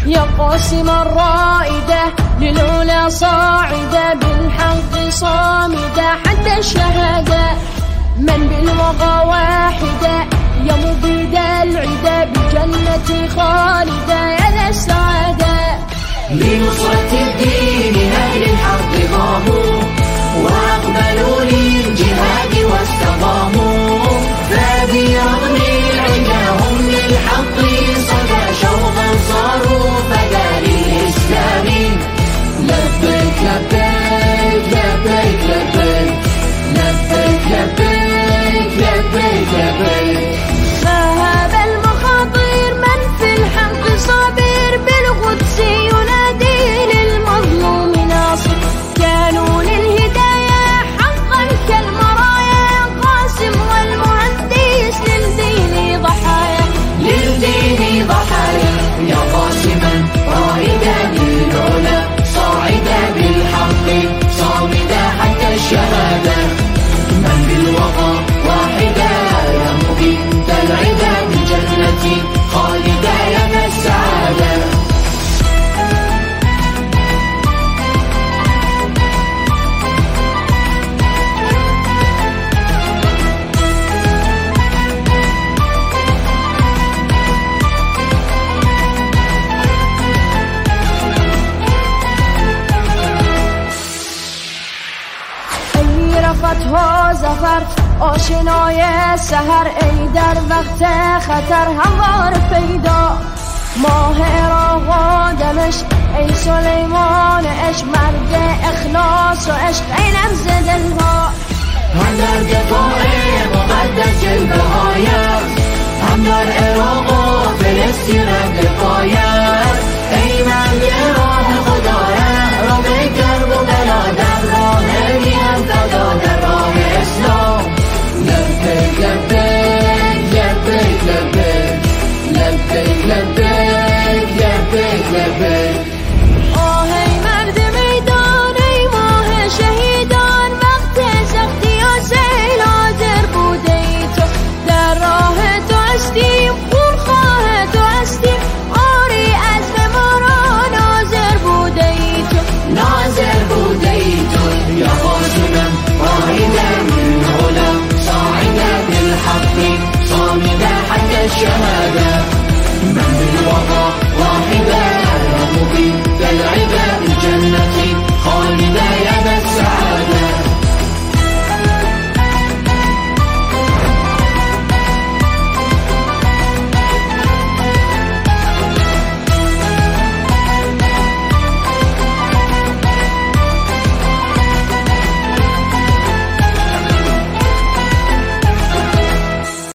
يا قاسما رائدة للعلا صاعدة بالحق صامدة حتى الشهادة من بالوغى واحدة يا مبيد العدا بجنة خالدة يا ذا السعادة. لنصرة الدين أهل الحق قاموا وأقبلوا للجهاد واستقاموا فبرغم العدا هم للحق صدى شوقا صاروا فدا للإسلام. لبيك لبيك لبيك لبيك لبيك لبيك لبيك لبيك. فهذا المخاطر من في الحق صابر بالقدس ينادي للمظلوم ناصر. كانوا للهداية حقا كالمرايا قاسم والمهندس للدين ضحايا للدين ضحايا. يا قاسما رائدا للعلا صاعدا بالحق صامدا حتى الشهادة من بالوغى واحدا يا مبيد العدا بالجنة خالدا يا ذا السعادة. رفته زفر آشنای سحر ای در وقت خطر هموار پیدا. ماه عراق و دمشق ای سلیمان عشق مرد اخلاص و عشق ای نبض دلها. هم در دفاع مقدس جلوه هایت هم در عراق و فلسطین دفاعیت ای مرد راه خدا را به کرب و بلا در راه هم فدا در راه اسلام. لبیک لبیک لبیک لبیک لبیک لبیک لبیک لبیک. آه ای مرد میدان ای ماه شهیدان وقت سختی و سیل حاضر بوده ای تو در راه تو هستیم خونخواه تو هستیم آری عزم ما را ناظر بوده ای تو ناظر بوده ای تو. یا قاسما رائدا للعلا صاعدا بالحق صامدا حتى الشهادة من بالوغى